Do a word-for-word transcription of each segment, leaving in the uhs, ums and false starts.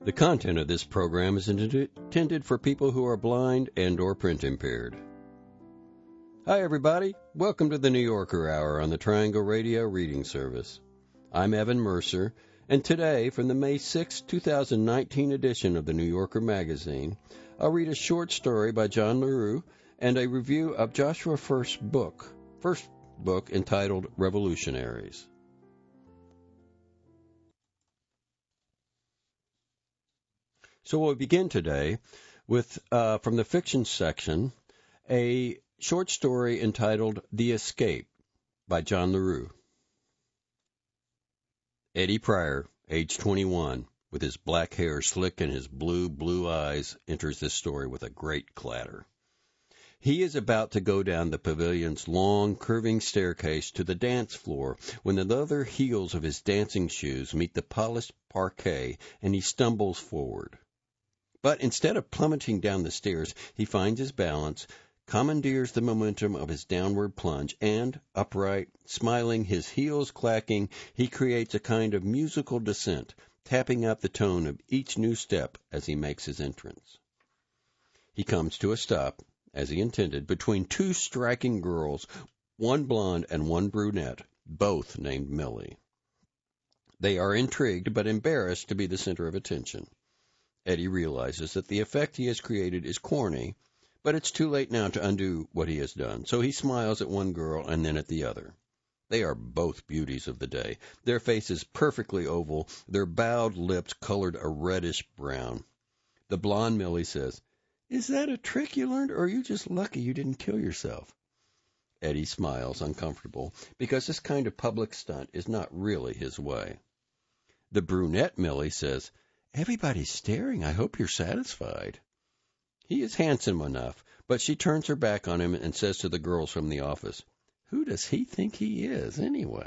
The content of this program is intended for people who are blind and or print impaired. Hi everybody, welcome to the New Yorker Hour on the Triangle Radio Reading Service. I'm Evan Mercer, and today from the May sixth, twenty nineteen edition of the New Yorker magazine, I'll read a short story by John LaRue and a review of Joshua First's book, first book entitled Revolutionaries. So we'll begin today with, uh, from the fiction section, a short story entitled The Escape by John LaRue. Eddie Pryor, age twenty-one, with his black hair slick and his blue, blue eyes, enters this story with a great clatter. He is about to go down the pavilion's long, curving staircase to the dance floor when the leather heels of his dancing shoes meet the polished parquet and he stumbles forward. But instead of plummeting down the stairs, he finds his balance, commandeers the momentum of his downward plunge, and, upright, smiling, his heels clacking, he creates a kind of musical descent, tapping out the tone of each new step as he makes his entrance. He comes to a stop, as he intended, between two striking girls, one blonde and one brunette, both named Millie. They are intrigued but embarrassed to be the center of attention. Eddie realizes that the effect he has created is corny, but it's too late now to undo what he has done, so he smiles at one girl and then at the other. They are both beauties of the day, their faces perfectly oval, their bowed lips colored a reddish brown. The blonde Millie says, "Is that a trick you learned, or are you just lucky you didn't kill yourself?" Eddie smiles, uncomfortable, because this kind of public stunt is not really his way. The brunette Millie says, "Everybody's staring. I hope you're satisfied." He is handsome enough, but she turns her back on him and says to the girls from the office, "Who does he think he is, anyway?"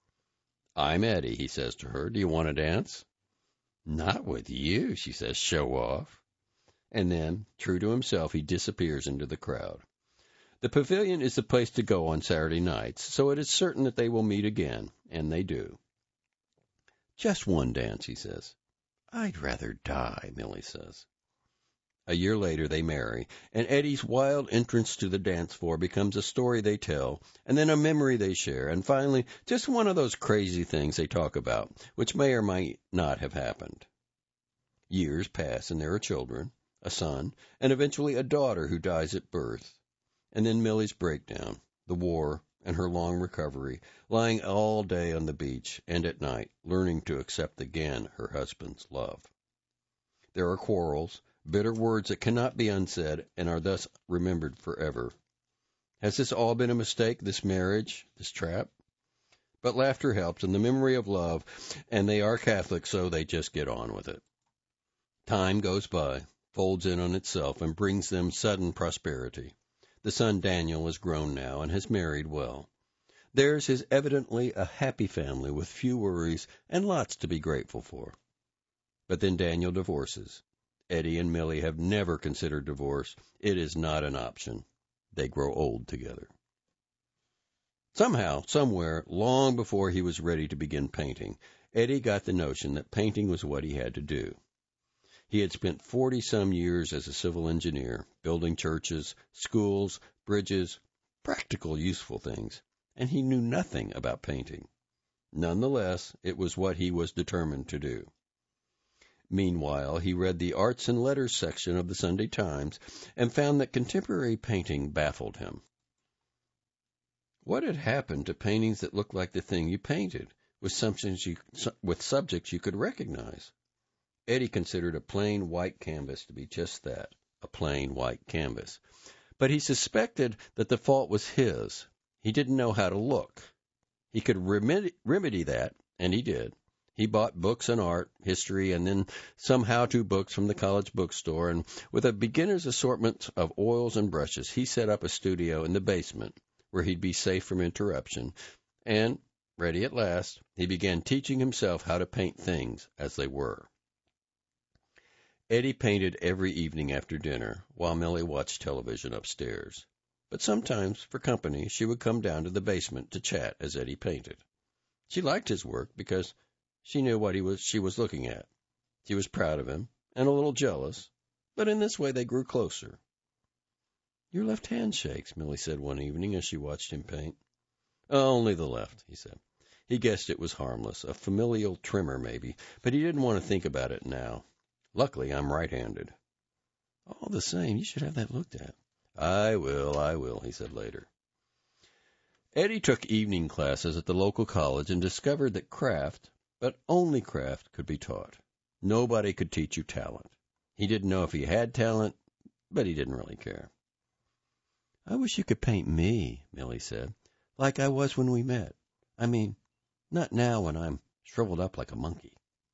"I'm Eddie," he says to her. "Do you want to dance?" "Not with you," she says, "show off." And then, true to himself, he disappears into the crowd. The pavilion is the place to go on Saturday nights, so it is certain that they will meet again, and they do. "Just one dance," he says. "I'd rather die," Millie says. A year later they marry, and Eddie's wild entrance to the dance floor becomes a story they tell, and then a memory they share, and finally just one of those crazy things they talk about, which may or may not have happened. Years pass, and there are children, a son, and eventually a daughter who dies at birth, and then Millie's breakdown, the war, and her long recovery, lying all day on the beach, and at night, learning to accept again her husband's love. There are quarrels, bitter words that cannot be unsaid, and are thus remembered forever. Has this all been a mistake, this marriage, this trap? But laughter helps, and the memory of love, and they are Catholic, so they just get on with it. Time goes by, folds in on itself, and brings them sudden prosperity. The son Daniel is grown now and has married well. Theirs is evidently a happy family with few worries and lots to be grateful for. But then Daniel divorces. Eddie and Millie have never considered divorce. It is not an option. They grow old together. Somehow, somewhere, long before he was ready to begin painting, Eddie got the notion that painting was what he had to do. He had spent forty-some years as a civil engineer, building churches, schools, bridges, practical, useful things, and he knew nothing about painting. Nonetheless, it was what he was determined to do. Meanwhile, he read the Arts and Letters section of the Sunday Times and found that contemporary painting baffled him. What had happened to paintings that looked like the thing you painted, with subjects you, with subjects you could recognize? Eddie considered a plain white canvas to be just that, a plain white canvas. But he suspected that the fault was his. He didn't know how to look. He could remedy, remedy that, and he did. He bought books on art, history, and then some how-to books from the college bookstore, and with a beginner's assortment of oils and brushes, he set up a studio in the basement where he'd be safe from interruption, and, ready at last, he began teaching himself how to paint things as they were. Eddie painted every evening after dinner, while Millie watched television upstairs. But sometimes, for company, she would come down to the basement to chat as Eddie painted. She liked his work because she knew what he was she was looking at. She was proud of him and a little jealous, but in this way they grew closer. "Your left hand shakes," Millie said one evening as she watched him paint. "Oh, only the left," he said. He guessed it was harmless, a familial tremor maybe, but he didn't want to think about it now. "Luckily, I'm right-handed." "All the same, you should have that looked at." "I will, I will," he said later. Eddie took evening classes at the local college and discovered that craft, but only craft, could be taught. Nobody could teach you talent. He didn't know if he had talent, but he didn't really care. "I wish you could paint me," Millie said, "like I was when we met. I mean, not now when I'm shriveled up like a monkey."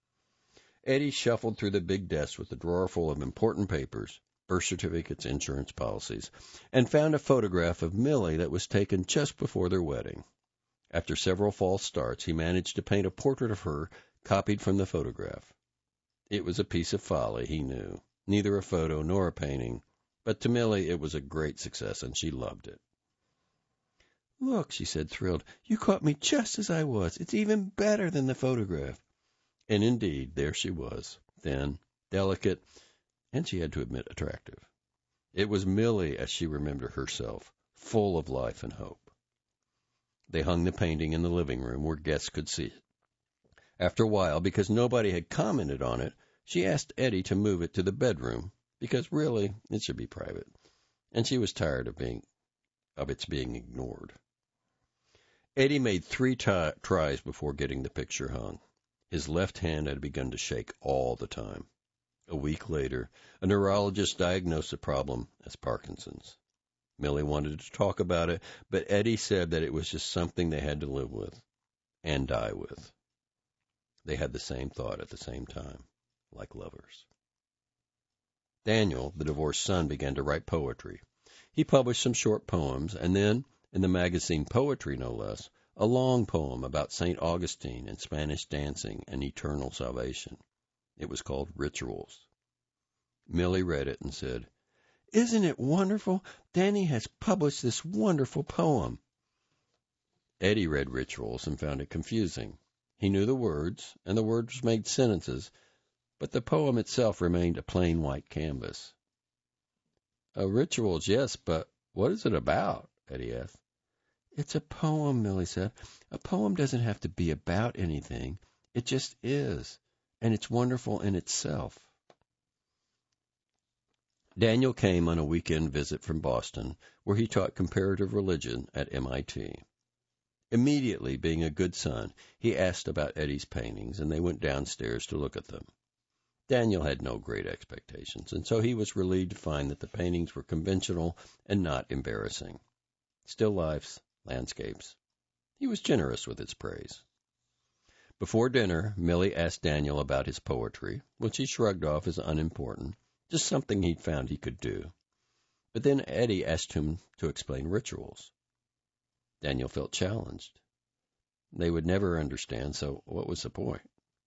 Eddie shuffled through the big desk with a drawer full of important papers, birth certificates, insurance policies, and found a photograph of Millie that was taken just before their wedding. After several false starts, he managed to paint a portrait of her copied from the photograph. It was a piece of folly, he knew, neither a photo nor a painting, but to Millie it was a great success, and she loved it. "Look," she said, thrilled, "you caught me just as I was. It's even better than the photograph." And indeed, there she was, thin, delicate, and she had to admit attractive. It was Millie as she remembered herself, full of life and hope. They hung the painting in the living room where guests could see it. After a while, because nobody had commented on it, she asked Eddie to move it to the bedroom, because really it should be private, and she was tired of being of its being ignored. Eddie made three t- tries before getting the picture hung. His left hand had begun to shake all the time. A week later, a neurologist diagnosed the problem as Parkinson's. Millie wanted to talk about it, but Eddie said that it was just something they had to live with and die with. They had the same thought at the same time, like lovers. Daniel, the divorced son, began to write poetry. He published some short poems, and then, in the magazine Poetry no less, a long poem about Saint Augustine and Spanish dancing and eternal salvation. It was called Rituals. Millie read it and said, "Isn't it wonderful? Danny has published this wonderful poem." Eddie read Rituals and found it confusing. He knew the words, and the words made sentences, but the poem itself remained a plain white canvas. "Uh, Rituals, yes, but what is it about?" Eddie asked. "It's a poem," Millie said. "A poem doesn't have to be about anything. It just is, and it's wonderful in itself." Daniel came on a weekend visit from Boston, where he taught comparative religion at M I T. Immediately, being a good son, he asked about Eddie's paintings, and they went downstairs to look at them. Daniel had no great expectations, and so he was relieved to find that the paintings were conventional and not embarrassing. Still lifes, landscapes. He was generous with his praise. Before dinner, Millie asked Daniel about his poetry, which he shrugged off as unimportant, just something he'd found he could do. But then Eddie asked him to explain Rituals. Daniel felt challenged. They would never understand, so what was the point?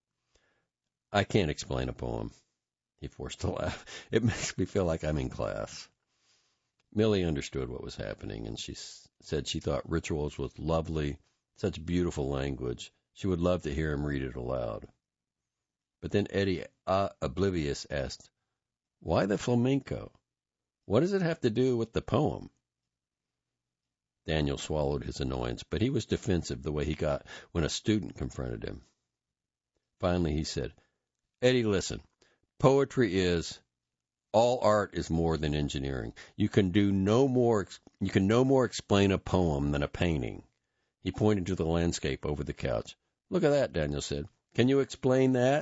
"I can't explain a poem." He forced a laugh. "It makes me feel like I'm in class." Millie understood what was happening, and she said she thought Rituals was lovely, such beautiful language. She would love to hear him read it aloud. But then Eddie, uh, oblivious, asked, "Why the flamenco? What does it have to do with the poem?" Daniel swallowed his annoyance, but he was defensive the way he got when a student confronted him. Finally he said, "Eddie, listen, poetry is, all art is more than engineering. You can do no more, you can no more explain a poem than a painting." He pointed to the landscape over the couch. "Look at that," Daniel said. "Can you explain that?"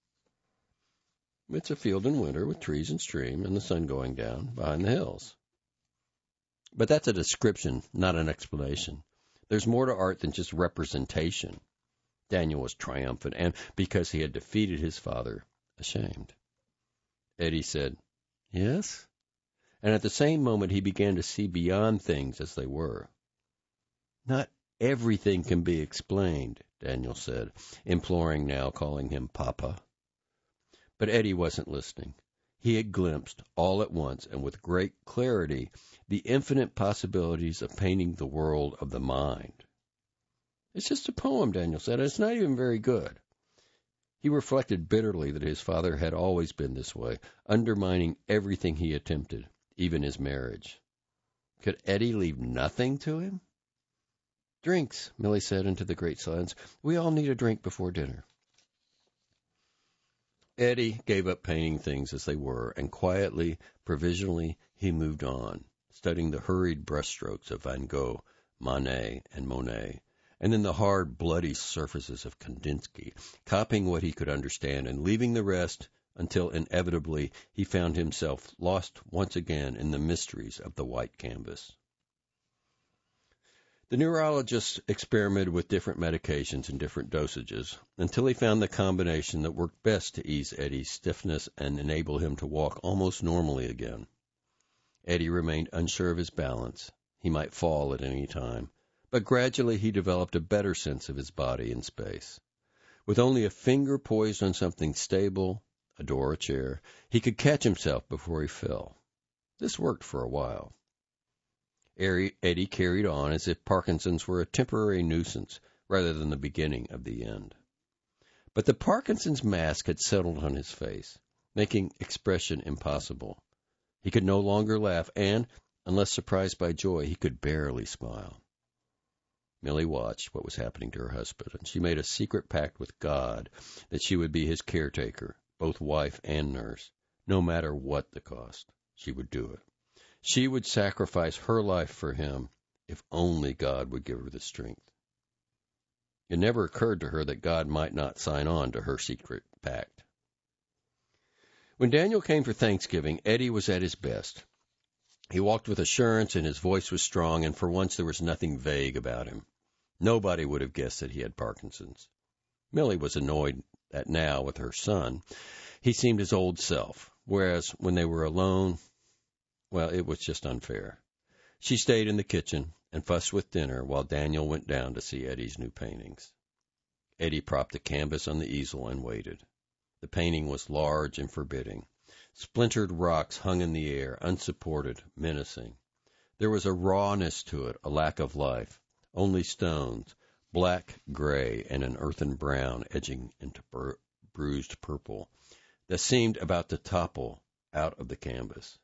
"It's a field in winter with trees and stream and the sun going down behind the hills." But that's a description, not an explanation. There's more to art than just representation. Daniel was triumphant, and because he had defeated his father, ashamed. Eddie said, "Yes?" And at the same moment he began to see beyond things as they were. "Not everything can be explained," Daniel said, imploring now, calling him Papa. But Eddie wasn't listening. He had glimpsed, all at once and with great clarity, the infinite possibilities of painting the world of the mind. "It's just a poem," Daniel said. "It's not even very good." He reflected bitterly that his father had always been this way, undermining everything he attempted, even his marriage. Could Eddie leave nothing to him? Drinks, Millie said into the great silence. We all need a drink before dinner. Eddie gave up painting things as they were, and quietly, provisionally, he moved on, studying the hurried brushstrokes of Van Gogh, Manet, and Monet, and then the hard, bloody surfaces of Kandinsky, copying what he could understand and leaving the rest until inevitably he found himself lost once again in the mysteries of the white canvas. The neurologist experimented with different medications and different dosages until he found the combination that worked best to ease Eddie's stiffness and enable him to walk almost normally again. Eddie remained unsure of his balance. He might fall at any time, but gradually he developed a better sense of his body in space. With only a finger poised on something stable, a door, a chair, he could catch himself before he fell. This worked for a while. Eddie carried on as if Parkinson's were a temporary nuisance rather than the beginning of the end. But the Parkinson's mask had settled on his face, making expression impossible. He could no longer laugh, and, unless surprised by joy, he could barely smile. Millie watched what was happening to her husband, and she made a secret pact with God that she would be his caretaker, both wife and nurse. No matter what the cost, she would do it. She would sacrifice her life for him if only God would give her the strength. It never occurred to her that God might not sign on to her secret pact. When Daniel came for Thanksgiving, Eddie was at his best. He walked with assurance, and his voice was strong, and for once there was nothing vague about him. Nobody would have guessed that he had Parkinson's. Millie was annoyed that now, with her son, he seemed his old self, whereas when they were alone, well, it was just unfair. She stayed in the kitchen and fussed with dinner while Daniel went down to see Eddie's new paintings. Eddie propped the canvas on the easel and waited. The painting was large and forbidding. Splintered rocks hung in the air, unsupported, menacing. There was a rawness to it, a lack of life. Only stones, black, gray, and an earthen brown edging into bru- bruised purple, that seemed about to topple out of the canvas.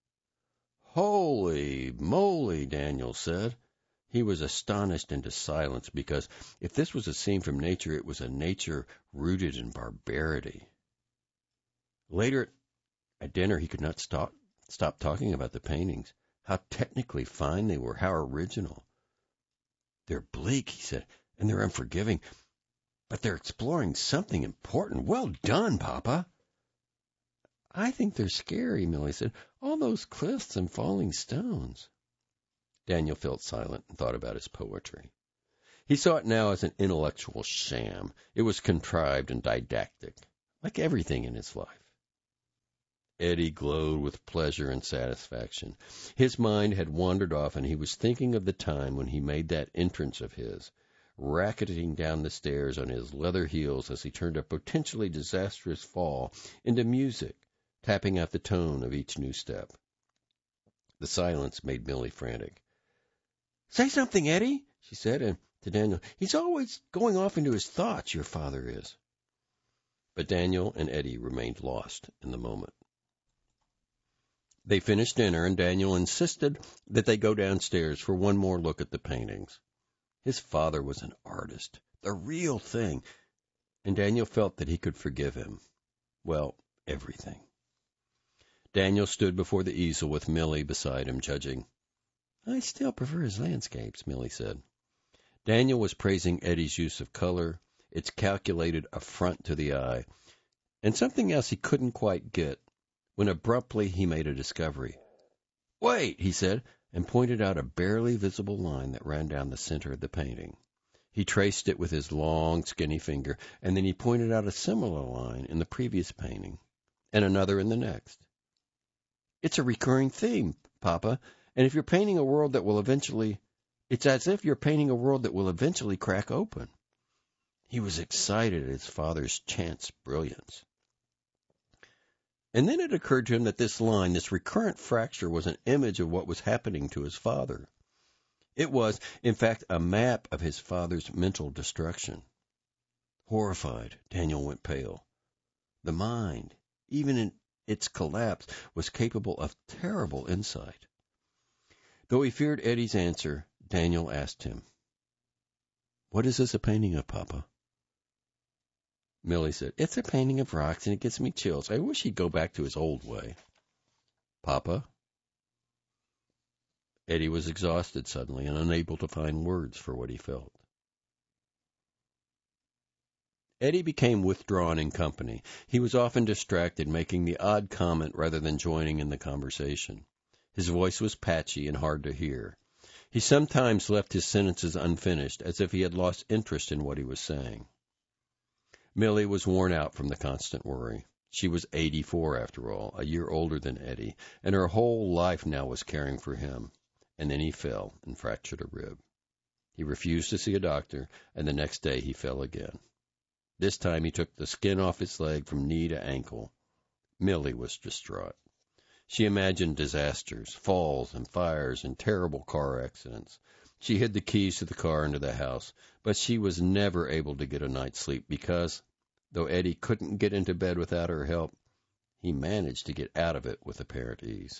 Holy moly, Daniel said. He was astonished into silence because if this was a scene from nature, it was a nature rooted in barbarity. Later at dinner, he could not stop, stop talking about the paintings, how technically fine they were, how original. They're bleak, he said, and they're unforgiving, but they're exploring something important. Well done, Papa. I think they're scary, Millie said. All those cliffs and falling stones. Daniel felt silent and thought about his poetry. He saw it now as an intellectual sham. It was contrived and didactic, like everything in his life. Eddie glowed with pleasure and satisfaction. His mind had wandered off, and he was thinking of the time when he made that entrance of his, racketing down the stairs on his leather heels as he turned a potentially disastrous fall into music, tapping out the tone of each new step. The silence made Millie frantic. Say something, Eddie, she said, and to Daniel, he's always going off into his thoughts, your father is. But Daniel and Eddie remained lost in the moment. They finished dinner, and Daniel insisted that they go downstairs for one more look at the paintings. His father was an artist, the real thing, and Daniel felt that he could forgive him. Well, everything. Daniel stood before the easel with Millie beside him, judging. I still prefer his landscapes, Millie said. Daniel was praising Eddie's use of color, its calculated affront to the eye, and something else he couldn't quite get, when abruptly he made a discovery. Wait, he said, and pointed out a barely visible line that ran down the center of the painting. He traced it with his long, skinny finger, and then he pointed out a similar line in the previous painting, and another in the next. It's a recurring theme, Papa, and if you're painting a world that will eventually, it's as if you're painting a world that will eventually crack open. He was excited at his father's chance brilliance. And then it occurred to him that this line, this recurrent fracture, was an image of what was happening to his father. It was, in fact, a map of his father's mental destruction. Horrified, Daniel went pale. The mind, even in its collapse, was capable of terrible insight. Though he feared Eddie's answer, Daniel asked him, "What is this a painting of, Papa?" Millie said, "It's a painting of rocks, and it gives me chills. I wish he'd go back to his old way." "Papa?" Eddie was exhausted suddenly and unable to find words for what he felt. Eddie became withdrawn in company. He was often distracted, making the odd comment rather than joining in the conversation. His voice was patchy and hard to hear. He sometimes left his sentences unfinished, as if he had lost interest in what he was saying. Millie was worn out from the constant worry. She was eighty-four, after all, a year older than Eddie, and her whole life now was caring for him. And then he fell and fractured a rib. He refused to see a doctor, and the next day he fell again. This time he took the skin off his leg from knee to ankle. Millie was distraught. She imagined disasters, falls and fires and terrible car accidents. She hid the keys to the car into the house, but she was never able to get a night's sleep because, though Eddie couldn't get into bed without her help, he managed to get out of it with apparent ease.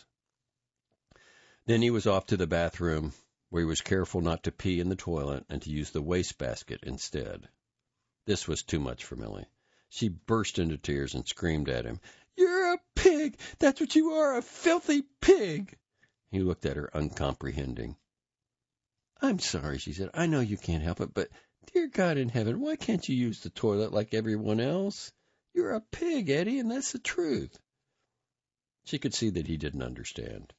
Then he was off to the bathroom, where he was careful not to pee in the toilet and to use the wastebasket instead. This was too much for Millie. She burst into tears and screamed at him, "You're a pig! That's what you are, a filthy pig!" He looked at her uncomprehending. "I'm sorry," she said. "I know you can't help it, but, dear God in heaven, why can't you use the toilet like everyone else? You're a pig, Eddie, and that's the truth." She could see that he didn't understand.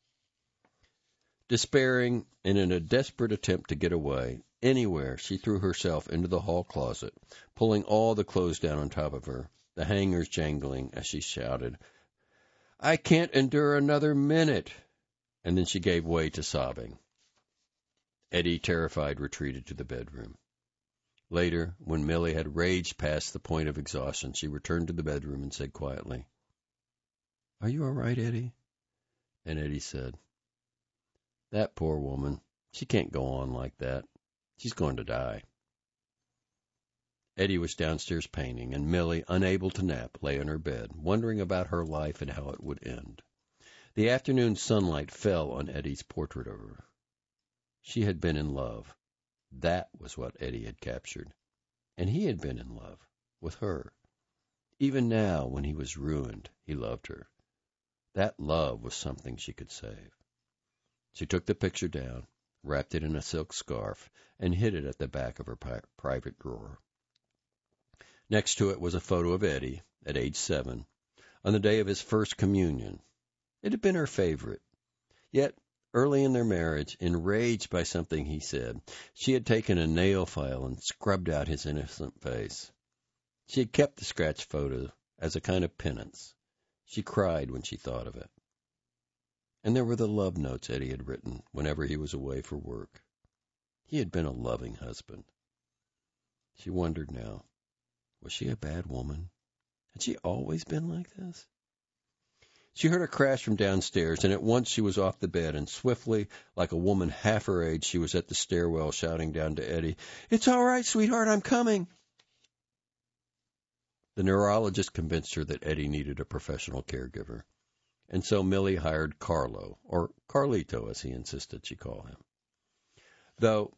Despairing, and in a desperate attempt to get away, anywhere, she threw herself into the hall closet, pulling all the clothes down on top of her, the hangers jangling as she shouted, "I can't endure another minute!" And then she gave way to sobbing. Eddie, terrified, retreated to the bedroom. Later, when Millie had raged past the point of exhaustion, she returned to the bedroom and said quietly, "Are you all right, Eddie?" And Eddie said, "That poor woman, she can't go on like that. She's going to die." Eddie was downstairs painting, and Millie, unable to nap, lay on her bed, wondering about her life and how it would end. The afternoon sunlight fell on Eddie's portrait of her. She had been in love. That was what Eddie had captured. And he had been in love with her. Even now, when he was ruined, he loved her. That love was something she could save. She took the picture down, wrapped it in a silk scarf, and hid it at the back of her pi- private drawer. Next to it was a photo of Eddie, at age seven, on the day of his first communion. It had been her favorite. Yet, early in their marriage, enraged by something he said, she had taken a nail file and scrubbed out his innocent face. She had kept the scratched photo as a kind of penance. She cried when she thought of it. And there were the love notes Eddie had written whenever he was away for work. He had been a loving husband. She wondered now, was she a bad woman? Had she always been like this? She heard a crash from downstairs, and at once she was off the bed, and swiftly, like a woman half her age, she was at the stairwell shouting down to Eddie, "It's all right, sweetheart, I'm coming." The neurologist convinced her that Eddie needed a professional caregiver. And so Millie hired Carlo, or Carlito, as he insisted she call him. Though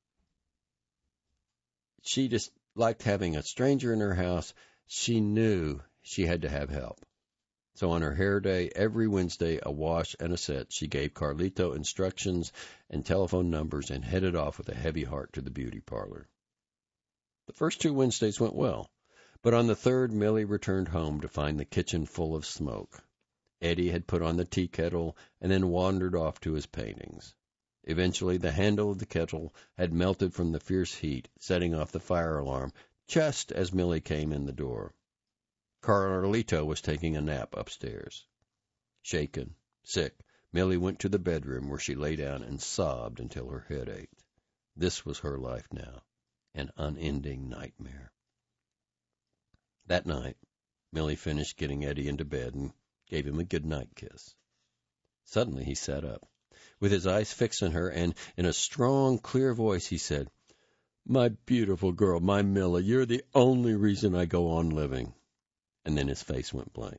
she just liked having a stranger in her house, she knew she had to have help. So on her hair day, every Wednesday, a wash and a set, she gave Carlito instructions and telephone numbers and headed off with a heavy heart to the beauty parlor. The first two Wednesdays went well, but on the third, Millie returned home to find the kitchen full of smoke. Eddie had put on the tea kettle and then wandered off to his paintings. Eventually, the handle of the kettle had melted from the fierce heat, setting off the fire alarm just as Millie came in the door. Carlito was taking a nap upstairs. Shaken, sick, Millie went to the bedroom where she lay down and sobbed until her head ached. This was her life now, an unending nightmare. That night, Millie finished getting Eddie into bed and gave him a good-night kiss. Suddenly he sat up, with his eyes fixed on her, and in a strong, clear voice he said, My beautiful girl, my Millie, you're the only reason I go on living. And then his face went blank.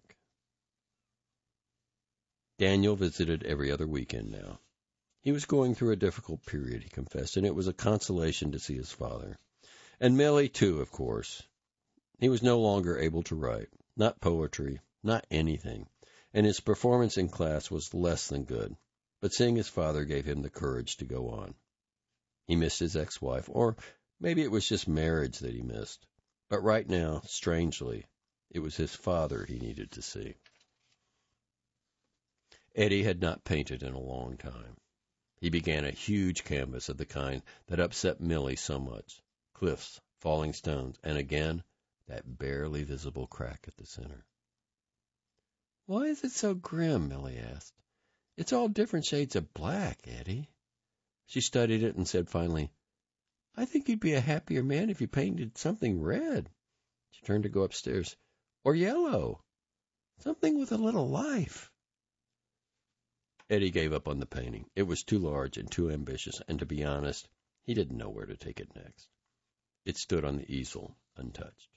Daniel visited every other weekend now. He was going through a difficult period, he confessed, and it was a consolation to see his father. And Millie, too, of course. He was no longer able to write, not poetry, not anything, and his performance in class was less than good. But seeing his father gave him the courage to go on. He missed his ex-wife, or maybe it was just marriage that he missed. But right now, strangely, it was his father he needed to see. Eddie had not painted in a long time. He began a huge canvas of the kind that upset Millie so much. Cliffs, falling stones, and again, that barely visible crack at the center. Why is it so grim? Millie asked. It's all different shades of black, Eddie. She studied it and said finally, I think you'd be a happier man if you painted something red. She turned to go upstairs. Or yellow. Something with a little life. Eddie gave up on the painting. It was too large and too ambitious, and to be honest, he didn't know where to take it next. It stood on the easel, untouched.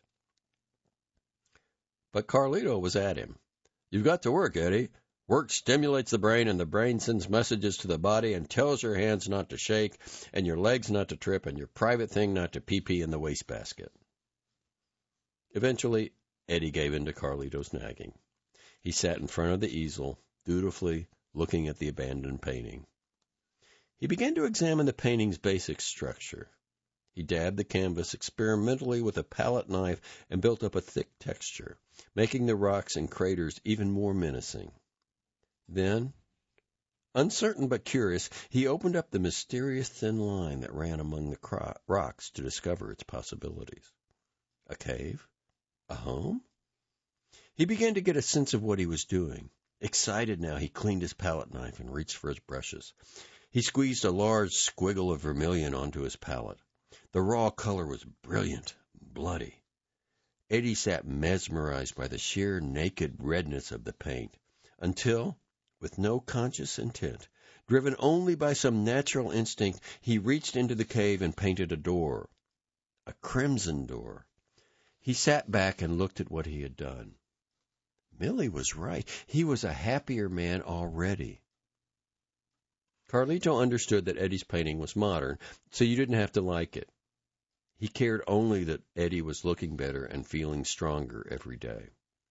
But Carlito was at him. You've got to work, Eddie. Work stimulates the brain, and the brain sends messages to the body and tells your hands not to shake, and your legs not to trip, and your private thing not to pee-pee in the wastebasket. Eventually, Eddie gave in to Carlito's nagging. He sat in front of the easel, dutifully looking at the abandoned painting. He began to examine the painting's basic structure. He dabbed the canvas experimentally with a palette knife and built up a thick texture, making the rocks and craters even more menacing. Then, uncertain but curious, he opened up the mysterious thin line that ran among the cro- rocks to discover its possibilities. A cave? A home? He began to get a sense of what he was doing. Excited now, he cleaned his palette knife and reached for his brushes. He squeezed a large squiggle of vermilion onto his palette. The raw color was brilliant, bloody. Eddie sat mesmerized by the sheer naked redness of the paint, until, with no conscious intent, driven only by some natural instinct, he reached into the cave and painted a door, a crimson door. He sat back and looked at what he had done. Millie was right. He was a happier man already. Carlito understood that Eddie's painting was modern, so you didn't have to like it. He cared only that Eddie was looking better and feeling stronger every day.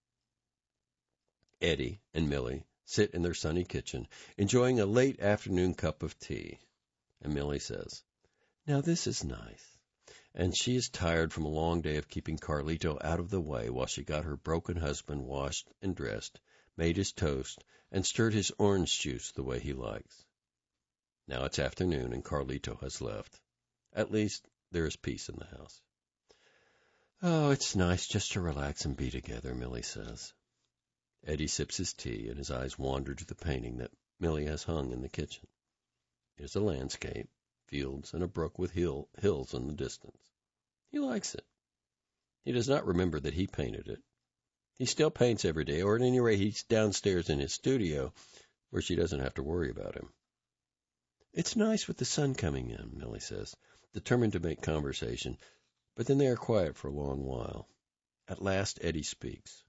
Eddie and Millie sit in their sunny kitchen, enjoying a late afternoon cup of tea. And Millie says, Now this is nice. And she is tired from a long day of keeping Carlito out of the way while she got her broken husband washed and dressed, made his toast, and stirred his orange juice the way he likes. Now it's afternoon and Carlito has left. At least there is peace in the house. Oh, it's nice just to relax and be together, Millie says. Eddie sips his tea and his eyes wander to the painting that Millie has hung in the kitchen. It is a landscape, fields, and a brook with hill, hills in the distance. He likes it. He does not remember that he painted it. He still paints every day, or at any rate he's downstairs in his studio where she doesn't have to worry about him. It's nice with the sun coming in, Millie says, determined to make conversation, but then they are quiet for a long while. At last Eddie speaks.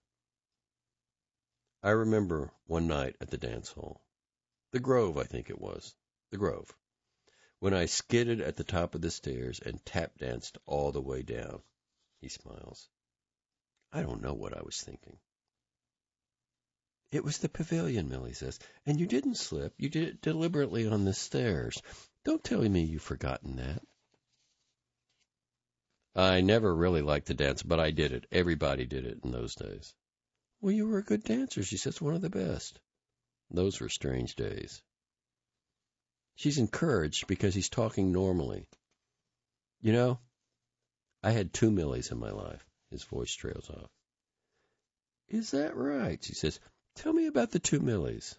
I remember one night at the dance hall. The Grove, I think it was. The Grove. When I skidded at the top of the stairs and tap danced all the way down. He smiles. I don't know what I was thinking. It was the pavilion, Millie says, and you didn't slip. You did it deliberately on the stairs. Don't tell me you've forgotten that. I never really liked to dance, but I did it. Everybody did it in those days. Well, you were a good dancer, she says, one of the best. Those were strange days. She's encouraged because he's talking normally. You know, I had two Millies in my life. His voice trails off. Is that right? She says, tell me about the two Millies.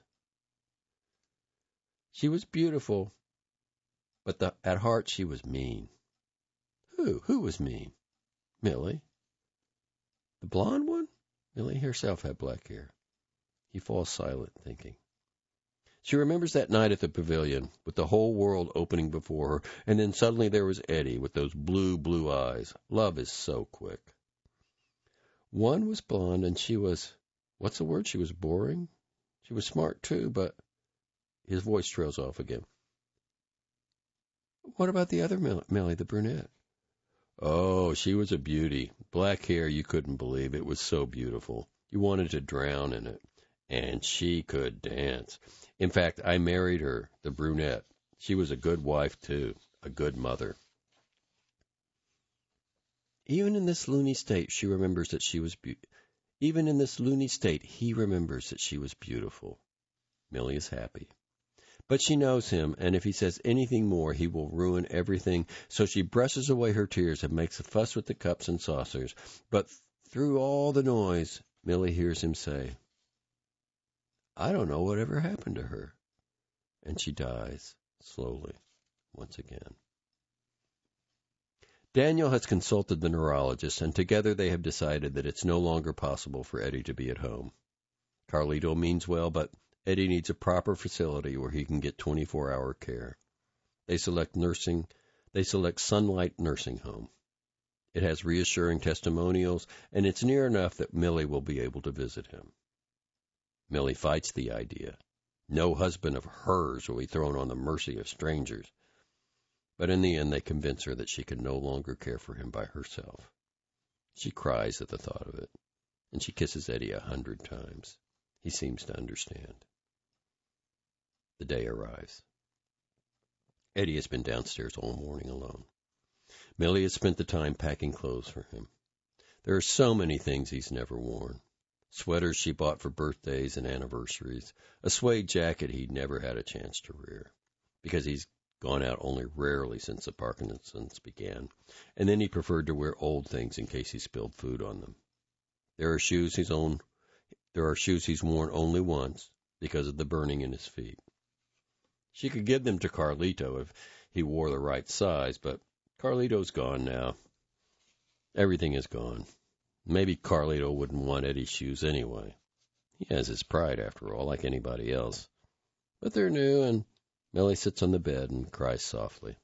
She was beautiful, but the, at heart she was mean. Who? Who was mean? Millie. The blonde one? Millie herself had black hair. He falls silent, thinking. She remembers that night at the pavilion, with the whole world opening before her, and then suddenly there was Eddie with those blue, blue eyes. Love is so quick. One was blonde, and she was, what's the word? She was boring? She was smart, too, but his voice trails off again. What about the other Millie, the brunette? Oh, she was a beauty. Black hair you couldn't believe. It was so beautiful. You wanted to drown in it. And she could dance. In fact, I married her, the brunette. She was a good wife, too, a good mother. Even in this loony state, she remembers that she was be- Even in this loony state, he remembers that she was beautiful. Millie is happy. But she knows him, and if he says anything more, he will ruin everything, so she brushes away her tears and makes a fuss with the cups and saucers. But through all the noise, Millie hears him say, I don't know whatever happened to her. And she dies, slowly, once again. Daniel has consulted the neurologist, and together they have decided that it's no longer possible for Eddie to be at home. Carlito means well, but Eddie needs a proper facility where he can get twenty-four hour care. They select nursing. They select Sunlight Nursing Home. It has reassuring testimonials, and it's near enough that Millie will be able to visit him. Millie fights the idea. No husband of hers will be thrown on the mercy of strangers. But in the end, they convince her that she can no longer care for him by herself. She cries at the thought of it, and she kisses Eddie a hundred times. He seems to understand. The day arrives. Eddie has been downstairs all morning alone. Millie has spent the time packing clothes for him. There are so many things he's never worn. Sweaters she bought for birthdays and anniversaries, a suede jacket he'd never had a chance to wear, because he's gone out only rarely since the Parkinson's began, and then he preferred to wear old things in case he spilled food on them. There are shoes he's owned, there are shoes he's worn only once because of the burning in his feet. She could give them to Carlito if he wore the right size, but Carlito's gone now. Everything is gone. Maybe Carlito wouldn't want Eddie's shoes anyway. He has his pride, after all, like anybody else. But they're new, and Millie sits on the bed and cries softly.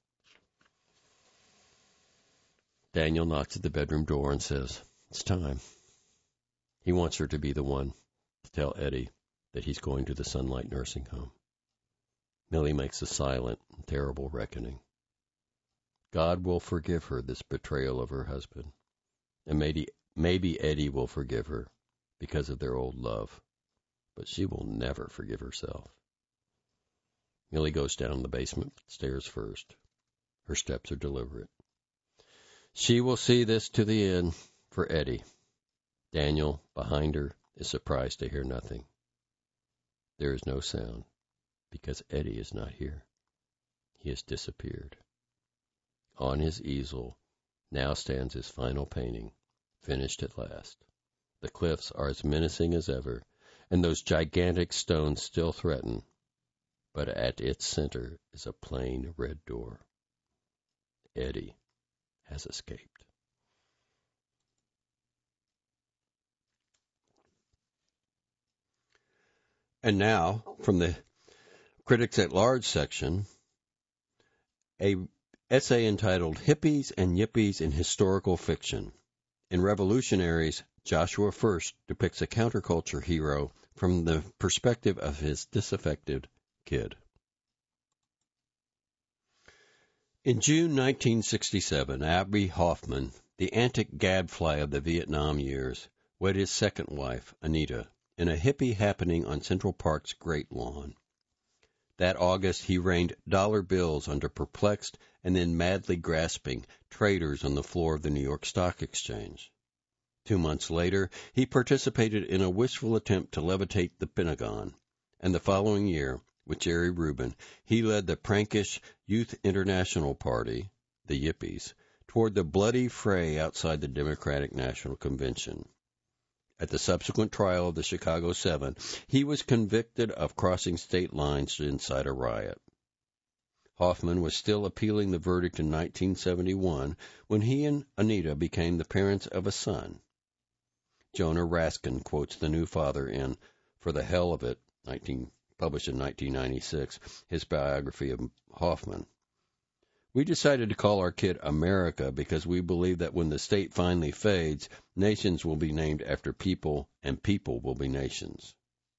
Daniel knocks at the bedroom door and says, it's time. He wants her to be the one to tell Eddie that he's going to the Sunlight Nursing Home. Millie makes a silent and terrible reckoning. God will forgive her this betrayal of her husband, and maybe, maybe Eddie will forgive her because of their old love, but she will never forgive herself. Millie goes down the basement stairs first. Her steps are deliberate. She will see this to the end for Eddie. Daniel, behind her, is surprised to hear nothing. There is no sound, because Eddie is not here. He has disappeared. On his easel now stands his final painting, finished at last. The cliffs are as menacing as ever, and those gigantic stones still threaten, but at its center is a plain red door. Eddie has escaped. And now, from the Critics at Large section, a essay entitled Hippies and Yippies in Historical Fiction. In Revolutionaries, Joshua First depicts a counterculture hero from the perspective of his disaffected kid. In June nineteen sixty-seven, Abbie Hoffman, the antic gadfly of the Vietnam years, wed his second wife, Anita, in a hippie happening on Central Park's Great Lawn. That August, he rained dollar bills under perplexed and then madly grasping traders on the floor of the New York Stock Exchange. Two months later, he participated in a wishful attempt to levitate the Pentagon, and the following year, with Jerry Rubin, he led the prankish Youth International Party, the Yippies, toward the bloody fray outside the Democratic National Convention. At the subsequent trial of the Chicago Seven, he was convicted of crossing state lines to incite a riot. Hoffman was still appealing the verdict in nineteen seventy-one when he and Anita became the parents of a son. Jonah Raskin quotes the new father in For the Hell of It, nineteen published in nineteen ninety-six, his biography of Hoffman. We decided to call our kid America because we believe that when the state finally fades, nations will be named after people, and people will be nations.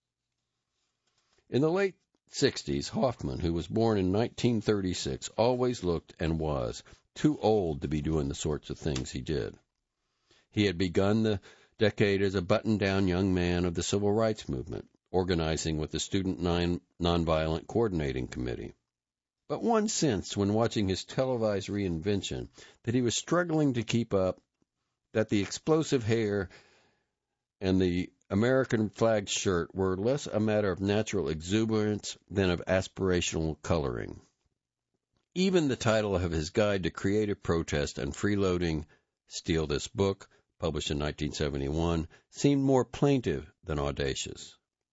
In the late sixties, Hoffman, who was born in nineteen thirty-six, always looked and was too old to be doing the sorts of things he did. He had begun the decade as a buttoned-down young man of the Civil Rights Movement, organizing with the Student non- Nonviolent Coordinating Committee. But one sensed when watching his televised reinvention that he was struggling to keep up, that the explosive hair and the American flag shirt were less a matter of natural exuberance than of aspirational coloring. Even the title of his Guide to Creative Protest and Freeloading, Steal This Book, published in nineteen seventy-one, seemed more plaintive than audacious.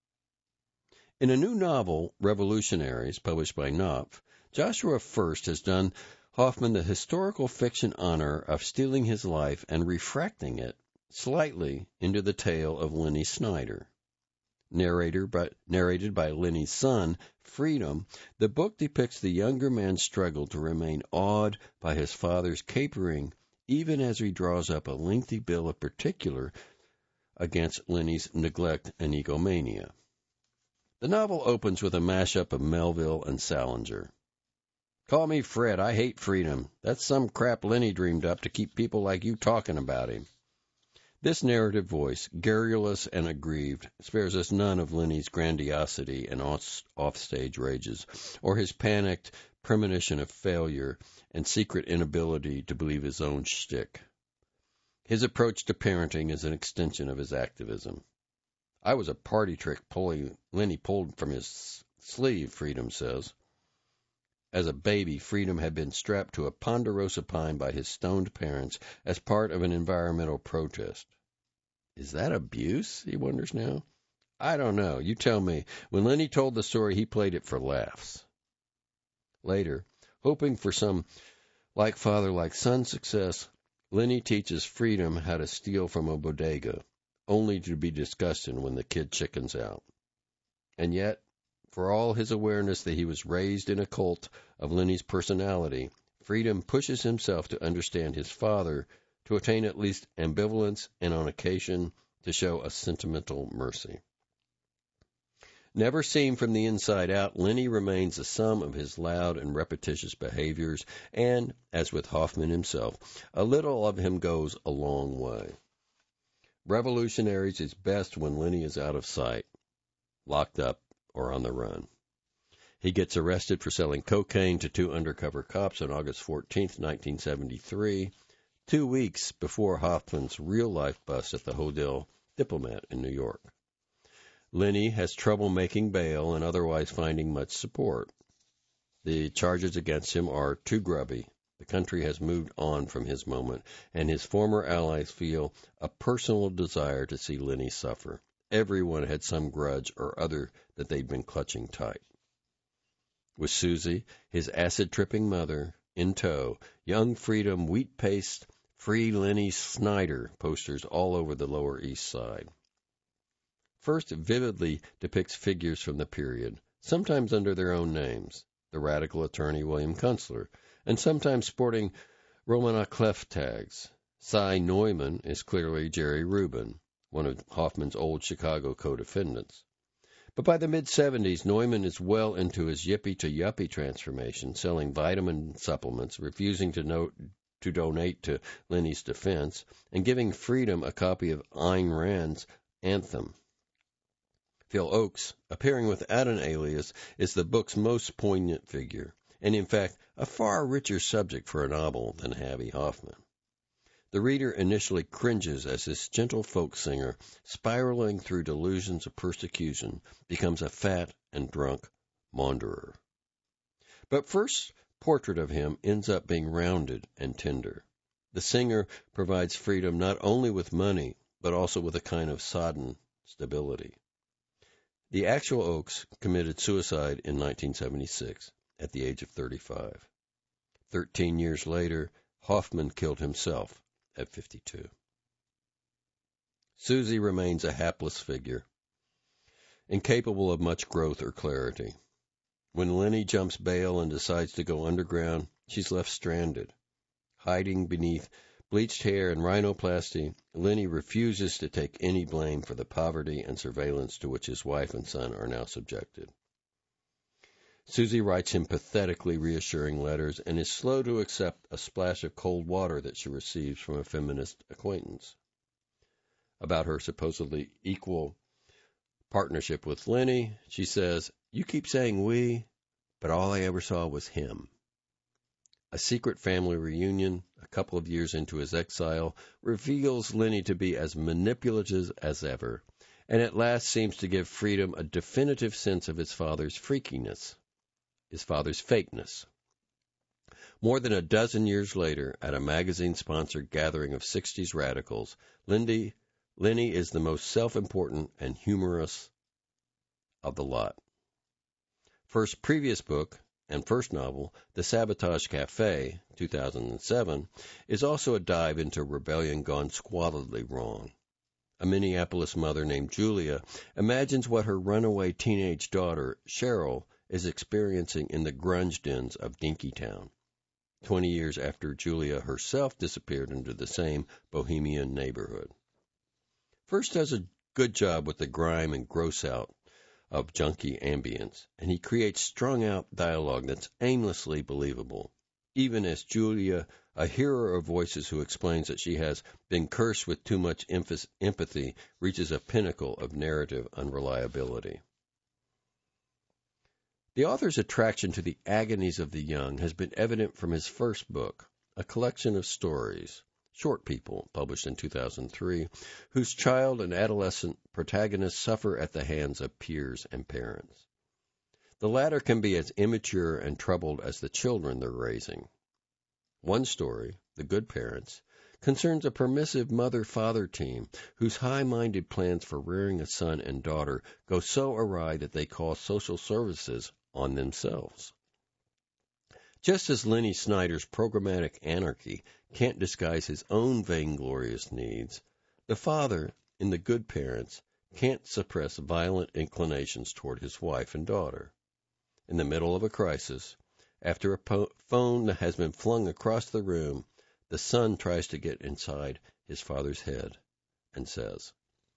In a new novel, Revolutionaries, published by Knopf, Joshua First has done Hoffman the historical fiction honor of stealing his life and refracting it slightly into the tale of Lenny Snyder. Narrator by, narrated by Lenny's son, Freedom, the book depicts the younger man's struggle to remain awed by his father's capering, even as he draws up a lengthy bill of particular against Lenny's neglect and egomania. The novel opens with a mashup of Melville and Salinger. Call me Fred, I hate freedom. That's some crap Lenny dreamed up to keep people like you talking about him. This narrative voice, garrulous and aggrieved, spares us none of Lenny's grandiosity and offstage rages, or his panicked premonition of failure and secret inability to believe his own shtick. His approach to parenting is an extension of his activism. I was a party trick pulling Lenny pulled from his sleeve, Freedom says. As a baby, Freedom had been strapped to a ponderosa pine by his stoned parents as part of an environmental protest. Is that abuse, he wonders now? I don't know. You tell me. When Lenny told the story, he played it for laughs. Later, hoping for some like father, like son success, Lenny teaches Freedom how to steal from a bodega, only to be disgusted when the kid chickens out. And yet, for all his awareness that he was raised in a cult of Lenny's personality, Freedom pushes himself to understand his father, to attain at least ambivalence, and on occasion to show a sentimental mercy. Never seen from the inside out, Lenny remains the sum of his loud and repetitious behaviors, and, as with Hoffman himself, a little of him goes a long way. Revolutionaries is best when Lenny is out of sight, locked up, or on the run. He gets arrested for selling cocaine to two undercover cops on August fourteenth, nineteen seventy-three, two weeks before Hoffman's real-life bust at the Hotel Diplomat in New York. Lenny has trouble making bail and otherwise finding much support. The charges against him are too grubby. The country has moved on from his moment, and his former allies feel a personal desire to see Lenny suffer. Everyone had some grudge or other that they'd been clutching tight. With Susie, his acid-tripping mother, in tow, young Freedom wheat-paced Free Lenny Snyder posters all over the Lower East Side. First vividly depicts figures from the period, sometimes under their own names, the radical attorney William Kunstler, and sometimes sporting Romanov clef tags. Cy Neumann is clearly Jerry Rubin, one of Hoffman's old Chicago co-defendants. But by the mid-seventies, Neumann is well into his yippee-to-yuppie transformation, selling vitamin supplements, refusing to, note, to donate to Lenny's defense, and giving Freedom a copy of Ayn Rand's Anthem. Phil Oakes, appearing without an alias, is the book's most poignant figure, and in fact a far richer subject for a novel than Abbie Hoffman. The reader initially cringes as this gentle folk singer, spiraling through delusions of persecution, becomes a fat and drunk maunderer. But First's portrait of him ends up being rounded and tender. The singer provides Freedom not only with money, but also with a kind of sodden stability. The actual Oakes committed suicide in nineteen seventy-six at the age of thirty-five. Thirteen years later, Hoffman killed himself at fifty-two. Susie remains a hapless figure. incapable of much growth or clarity. When Lenny jumps bail and decides to go underground, she's left stranded. Hiding beneath bleached hair and rhinoplasty, Lenny refuses to take any blame for the poverty and surveillance to which his wife and son are now subjected. Susie writes him pathetically reassuring letters and is slow to accept a splash of cold water that she receives from a feminist acquaintance. About her supposedly equal partnership with Lenny, she says, "You keep saying we, but all I ever saw was him." A secret family reunion, a couple of years into his exile, reveals Lenny to be as manipulative as ever, and at last seems to give Freedom a definitive sense of his father's freakiness, his father's fakeness. More than a dozen years later, at a magazine-sponsored gathering of sixties radicals, Lindy, Lenny is the most self-important and humorous of the lot. For his previous book and first novel, The Sabotage Cafe, two thousand seven, is also a dive into rebellion gone squalidly wrong. A Minneapolis mother named Julia imagines what her runaway teenage daughter, Cheryl, is experiencing in the grunge dens of Dinkytown, twenty years after Julia herself disappeared into the same bohemian neighborhood. First does a good job with the grime and gross-out of junkie ambience, and he creates strung-out dialogue that's aimlessly believable, even as Julia, a hearer of voices who explains that she has been cursed with too much empathy, reaches a pinnacle of narrative unreliability. The author's attraction to the agonies of the young has been evident from his first book, a collection of stories, Short People, published in two thousand three, whose child and adolescent protagonists suffer at the hands of peers and parents. The latter can be as immature and troubled as the children they're raising. One story, The Good Parents, concerns a permissive mother-father team whose high-minded plans for rearing a son and daughter go so awry that they call social services on themselves. Just as Lenny Snyder's programmatic anarchy can't disguise his own vainglorious needs, the father, in The Good Parents, can't suppress violent inclinations toward his wife and daughter. In the middle of a crisis, after a po- phone has been flung across the room, the son tries to get inside his father's head and says,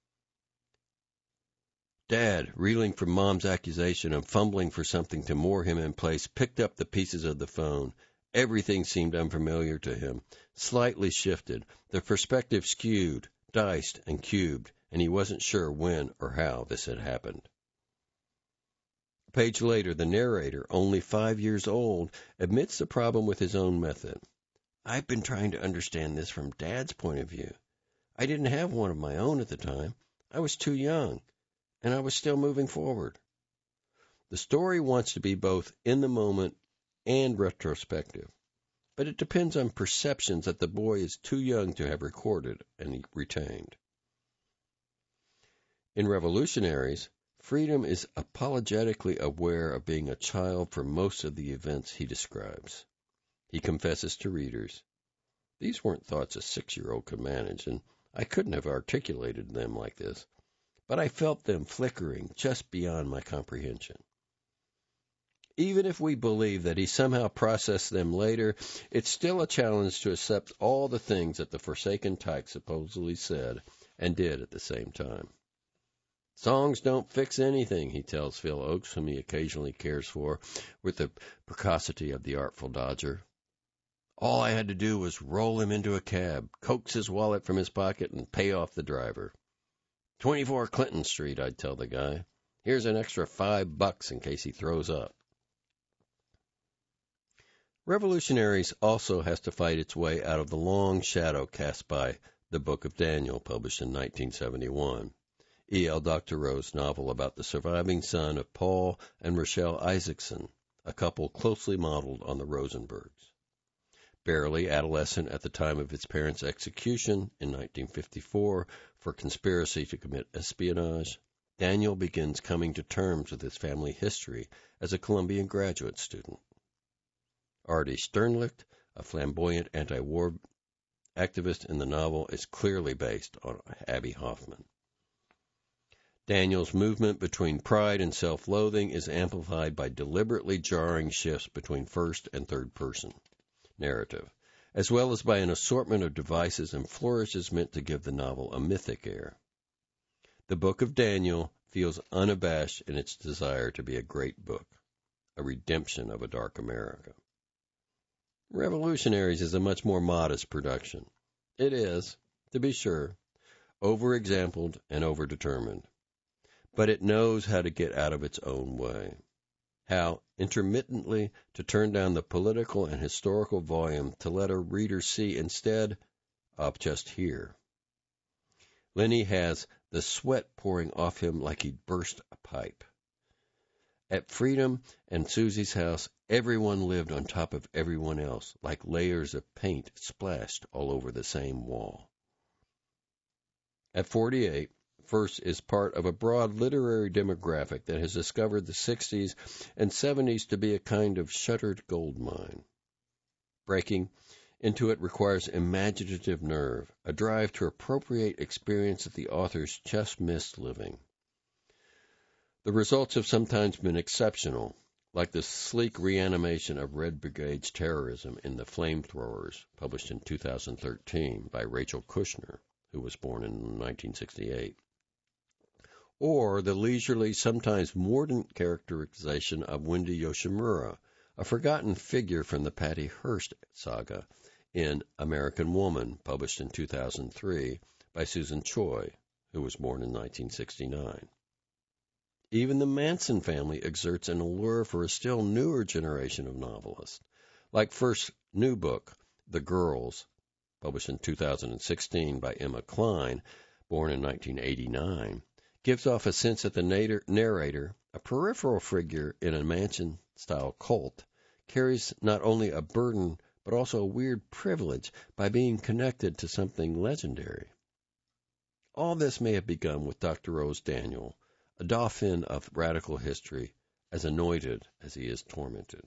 Dad, reeling from Mom's accusation and fumbling for something to moor him in place, picked up the pieces of the phone. Everything seemed unfamiliar to him, slightly shifted, the perspective skewed, diced, and cubed, and he wasn't sure when or how this had happened. A page later, the narrator, only five years old, admits the problem with his own method. I've been trying to understand this from Dad's point of view. I didn't have one of my own at the time. I was too young, and I was still moving forward. The story wants to be both in the moment and retrospective, but it depends on perceptions that the boy is too young to have recorded and retained. In Revolutionaries, Freedom is apologetically aware of being a child for most of the events he describes. He confesses to readers, "These weren't thoughts a six-year-old could manage, and I couldn't have articulated them like this, but I felt them flickering just beyond my comprehension." Even if we believe that he somehow processed them later, it's still a challenge to accept all the things that the Forsaken Tyke supposedly said and did at the same time. Songs don't fix anything, he tells Phil Oakes, whom he occasionally cares for, with the precocity of the Artful Dodger. All I had to do was roll him into a cab, coax his wallet from his pocket, and pay off the driver. twenty-four Clinton Street, I'd tell the guy. Here's an extra five bucks in case he throws up. Revolutionaries also has to fight its way out of the long shadow cast by The Book of Daniel, published in nineteen seventy-one. E L Doctorow's novel about the surviving son of Paul and Rochelle Isaacson, a couple closely modeled on the Rosenbergs. Barely adolescent at the time of his parents' execution in nineteen fifty-four for conspiracy to commit espionage, Daniel begins coming to terms with his family history as a Columbian graduate student. Artie Sternlicht, a flamboyant anti-war activist in the novel, is clearly based on Abbie Hoffman. Daniel's movement between pride and self-loathing is amplified by deliberately jarring shifts between first and third person narrative, as well as by an assortment of devices and flourishes meant to give the novel a mythic air. The Book of Daniel feels unabashed in its desire to be a great book, a redemption of a dark America. Revolutionaries is a much more modest production. It is, to be sure, over-exampled and over-determined, but it knows how to get out of its own way, how intermittently to turn down the political and historical volume to let a reader see instead of just hear. Lenny has the sweat pouring off him like he'd burst a pipe. At Freedom and Susie's house, everyone lived on top of everyone else, like layers of paint splashed all over the same wall. At forty-eight, First is part of a broad literary demographic that has discovered the sixties and seventies to be a kind of shuttered gold mine. Breaking into it requires imaginative nerve, a drive to appropriate experience that the authors just missed living. The results have sometimes been exceptional, like the sleek reanimation of Red Brigade's terrorism in The Flamethrowers, published in two thousand thirteen by Rachel Kushner, who was born in nineteen sixty-eight. Or the leisurely, sometimes mordant characterization of Wendy Yoshimura, a forgotten figure from the Patty Hearst saga, in American Woman, published in two thousand three by Susan Choi, who was born in nineteen sixty-nine. Even the Manson family exerts an allure for a still newer generation of novelists, like First's new book, The Girls, published in two thousand sixteen by Emma Klein, born in nineteen eighty-nine, gives off a sense that the narrator, a peripheral figure in a Manson-style cult, carries not only a burden but also a weird privilege by being connected to something legendary. All this may have begun with Doctor Rose Daniel, a dauphin of radical history, as anointed as he is tormented.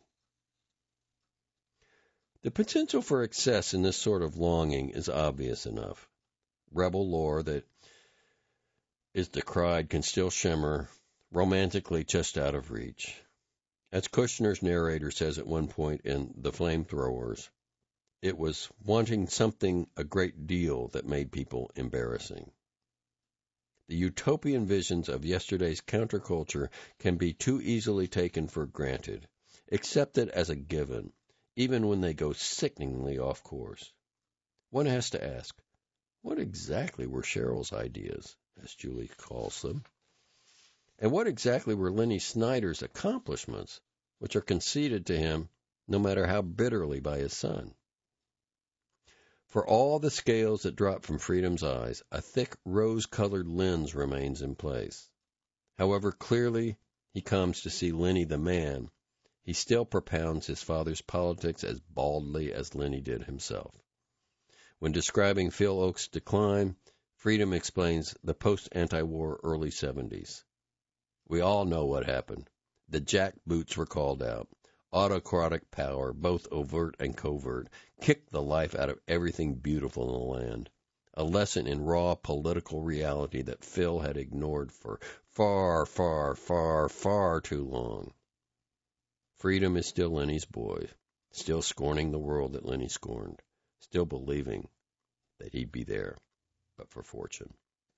The potential for excess in this sort of longing is obvious enough. Rebel lore that is decried can still shimmer, romantically just out of reach. As Kushner's narrator says at one point in The Flamethrowers, it was wanting something a great deal that made people embarrassing. The utopian visions of yesterday's counterculture can be too easily taken for granted, accepted as a given, even when they go sickeningly off course. One has to ask, what exactly were Cheryl's ideas, as Julie calls them? And what exactly were Lenny Snyder's accomplishments, which are conceded to him no matter how bitterly by his son? For all the scales that drop from Freedom's eyes, a thick rose-colored lens remains in place. However clearly he comes to see Lenny the man, he still propounds his father's politics as baldly as Lenny did himself. When describing Phil Oak's decline, Freedom explains the post-anti-war early seventies. We all know what happened. The jackboots were called out. Autocratic power, both overt and covert, kicked the life out of everything beautiful in the land. A lesson in raw political reality that Phil had ignored for far, far, far, far too long. Freedom is still Lenny's boy, still scorning the world that Lenny scorned, still believing that he'd be there, but for fortune.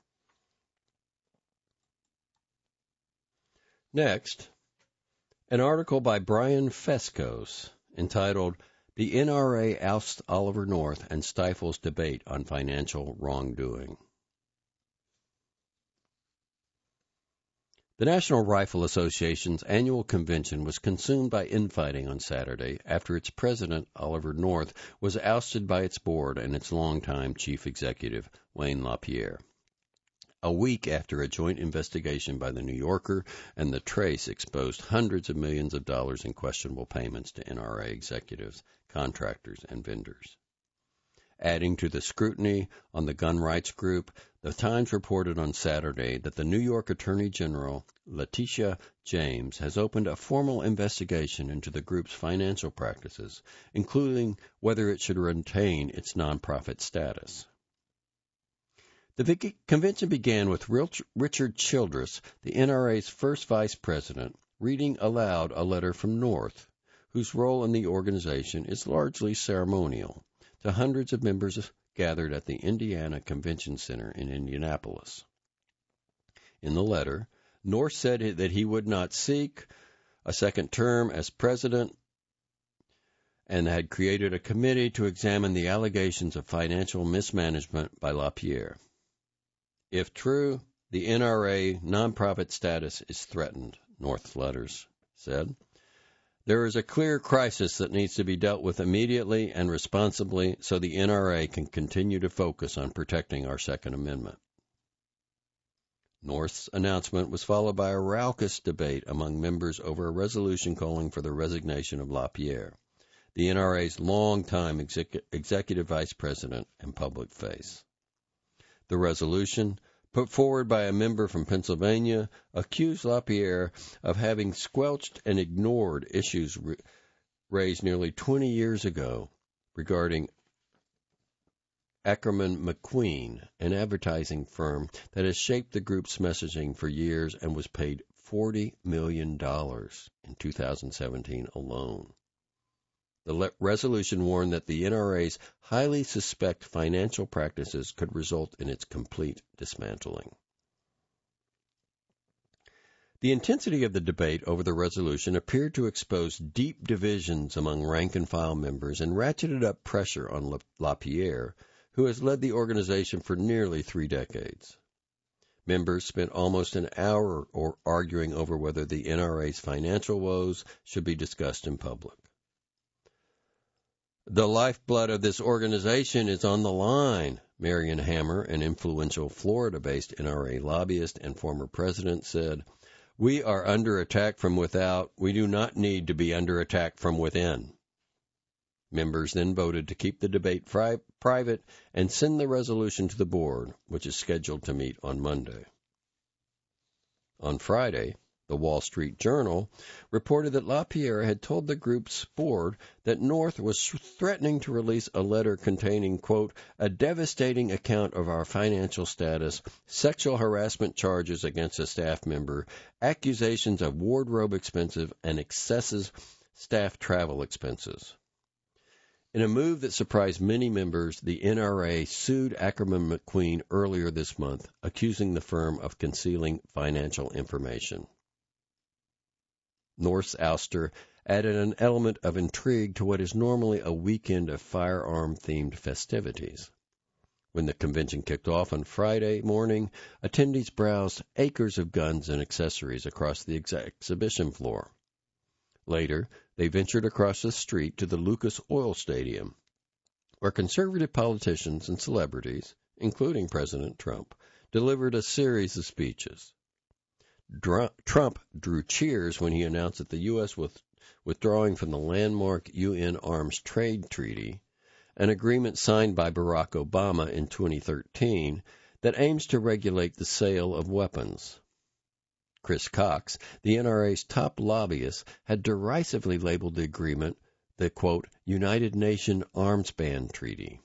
Next, an article by Brian Feskos entitled The N R A Ousts Oliver North and Stifles Debate on Financial Wrongdoing. The National Rifle Association's annual convention was consumed by infighting on Saturday after its president, Oliver North, was ousted by its board and its longtime chief executive, Wayne LaPierre. A week after a joint investigation by the New Yorker and the Trace exposed hundreds of millions of dollars in questionable payments to N R A executives, contractors, and vendors. Adding to the scrutiny on the gun rights group, the Times reported on Saturday that the New York Attorney General, Letitia James, has opened a formal investigation into the group's financial practices, including whether it should retain its nonprofit status. The convention began with Richard Childress, the N R A's first vice president, reading aloud a letter from North, whose role in the organization is largely ceremonial, to hundreds of members gathered at the Indiana Convention Center in Indianapolis. In the letter, North said that he would not seek a second term as president and had created a committee to examine the allegations of financial mismanagement by LaPierre. If true, the N R A nonprofit status is threatened, North's letters said. There is a clear crisis that needs to be dealt with immediately and responsibly so the N R A can continue to focus on protecting our Second Amendment. North's announcement was followed by a raucous debate among members over a resolution calling for the resignation of LaPierre, the N R A's longtime exec- executive vice president and public face. The resolution, put forward by a member from Pennsylvania, accused LaPierre of having squelched and ignored issues re- raised nearly twenty years ago regarding Ackerman McQueen, an advertising firm that has shaped the group's messaging for years and was paid forty million dollars in two thousand seventeen alone. The le- resolution warned that the N R A's highly suspect financial practices could result in its complete dismantling. The intensity of the debate over the resolution appeared to expose deep divisions among rank-and-file members and ratcheted up pressure on La- LaPierre, who has led the organization for nearly three decades. Members spent almost an hour or arguing over whether the N R A's financial woes should be discussed in public. The lifeblood of this organization is on the line, Marion Hammer, an influential Florida-based N R A lobbyist and former president, said. We are under attack from without. We do not need to be under attack from within. Members then voted to keep the debate fri- private and send the resolution to the board, which is scheduled to meet on Monday. On Friday, the Wall Street Journal reported that LaPierre had told the group's board that North was threatening to release a letter containing, quote, a devastating account of our financial status, sexual harassment charges against a staff member, accusations of wardrobe expenses, and excessive staff travel expenses. In a move that surprised many members, the N R A sued Ackerman McQueen earlier this month, accusing the firm of concealing financial information. North's ouster added an element of intrigue to what is normally a weekend of firearm-themed festivities. When the convention kicked off on Friday morning, attendees browsed acres of guns and accessories across the ex- exhibition floor. Later, they ventured across the street to the Lucas Oil Stadium, where conservative politicians and celebrities, including President Trump, delivered a series of speeches. Trump drew cheers when he announced that the U S was withdrawing from the landmark U N Arms Trade Treaty, an agreement signed by Barack Obama in twenty thirteen that aims to regulate the sale of weapons. Chris Cox, the N R A's top lobbyist, had derisively labeled the agreement the, quote, United Nations Arms Ban Treaty.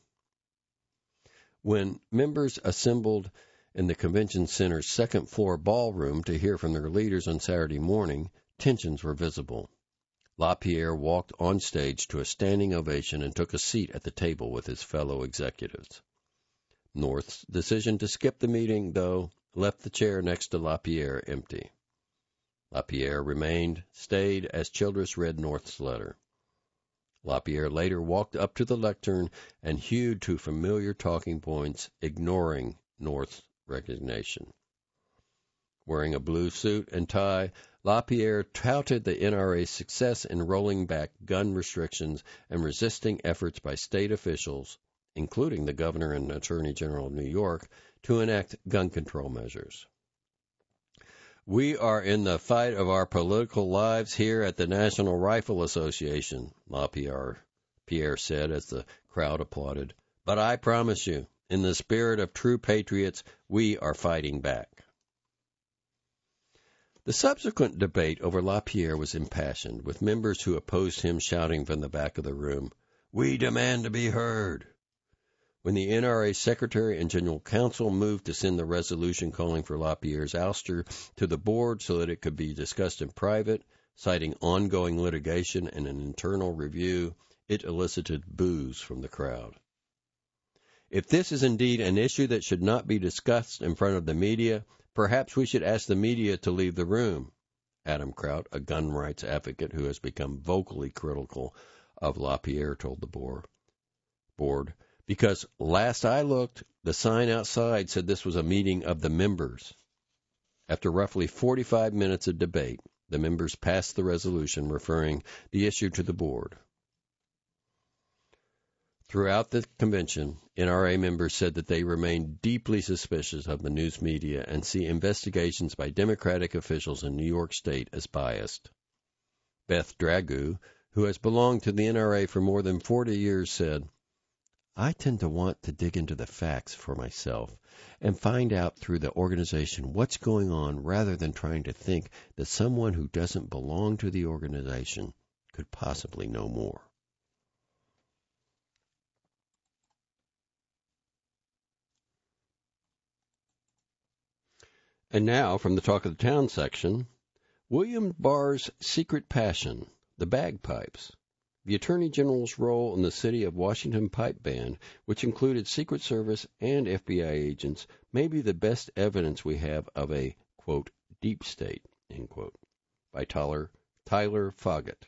When members assembled in the convention center's second-floor ballroom to hear from their leaders on Saturday morning, tensions were visible. LaPierre walked on stage to a standing ovation and took a seat at the table with his fellow executives. North's decision to skip the meeting, though, left the chair next to LaPierre empty. LaPierre remained, stayed, as Childress read North's letter. LaPierre later walked up to the lectern and hewed to familiar talking points, ignoring North's resignation. Wearing a blue suit and tie, LaPierre touted the N R A's success in rolling back gun restrictions and resisting efforts by state officials, including the governor and attorney general of New York, to enact gun control measures. We are in the fight of our political lives here at the National Rifle Association, LaPierre Pierre said as the crowd applauded. But I promise you, in the spirit of true patriots, we are fighting back. The subsequent debate over LaPierre was impassioned, with members who opposed him shouting from the back of the room, "We demand to be heard." When the N R A Secretary and General Counsel moved to send the resolution calling for LaPierre's ouster to the board so that it could be discussed in private, citing ongoing litigation and an internal review, it elicited boos from the crowd. If this is indeed an issue that should not be discussed in front of the media, perhaps we should ask the media to leave the room, Adam Kraut, a gun rights advocate who has become vocally critical of LaPierre, told the board, because last I looked, the sign outside said this was a meeting of the members. After roughly forty-five minutes of debate, the members passed the resolution referring the issue to the board. Throughout the convention, N R A members said that they remain deeply suspicious of the news media and see investigations by Democratic officials in New York State as biased. Beth Dragoo, who has belonged to the N R A for more than forty years, said, I tend to want to dig into the facts for myself and find out through the organization what's going on rather than trying to think that someone who doesn't belong to the organization could possibly know more. And now, from the Talk of the Town section, William Barr's secret passion, the bagpipes. The Attorney General's role in the City of Washington pipe band, which included Secret Service and F B I agents, may be the best evidence we have of a, quote, deep state, end quote, by Tyler, Tyler Foggett.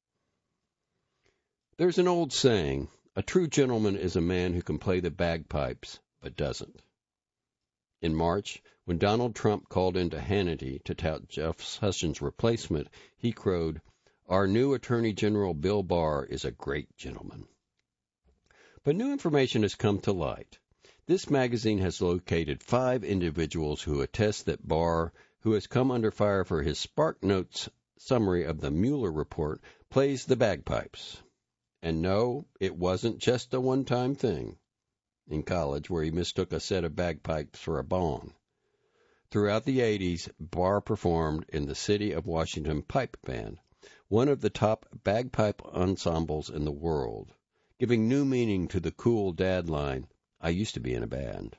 There's an old saying, a true gentleman is a man who can play the bagpipes, but doesn't. In March, when Donald Trump called into Hannity to tout Jeff Sessions' replacement, he crowed, Our new Attorney General Bill Barr is a great gentleman. But new information has come to light. This magazine has located five individuals who attest that Barr, who has come under fire for his Spark Notes summary of the Mueller report, plays the bagpipes. And no, it wasn't just a one-time thing in college where he mistook a set of bagpipes for a bong. Throughout the eighties, Barr performed in the City of Washington Pipe Band, one of the top bagpipe ensembles in the world, giving new meaning to the cool dad line, I used to be in a band.